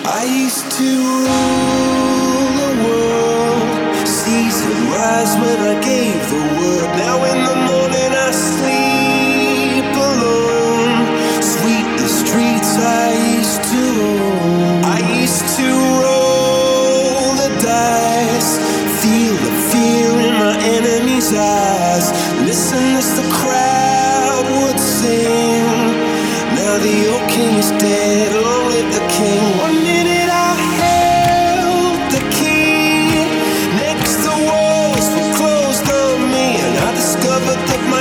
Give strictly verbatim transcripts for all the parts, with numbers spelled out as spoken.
I used to rule the world, seas would rise when I gave the word. Now in the morning I sleep alone. Sweep the streets I used to own. I used to roll the dice, feel the fear in my enemy's eyes. Listen as the crowd would sing. Now the old king is dead, long live the king. One minute I held the key, next the walls were closed on me, and I discovered that my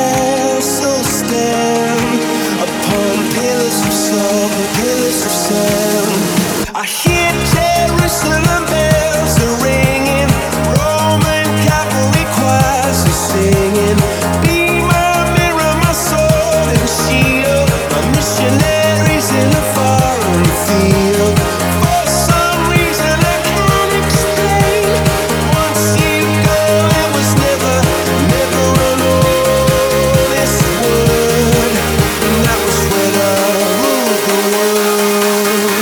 castle stand upon pillars of salt and pillars of sand. I hear Jerusalem bells are ringing, Roman cavalry choirs are singing. Be my mirror, my sword and shield, my missionaries in a foreign field. For some reason I can't explain, once you go it was never, never an honest word, and that was when I ruled the world.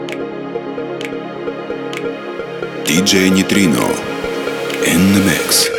ди джей Neutrino in the mix.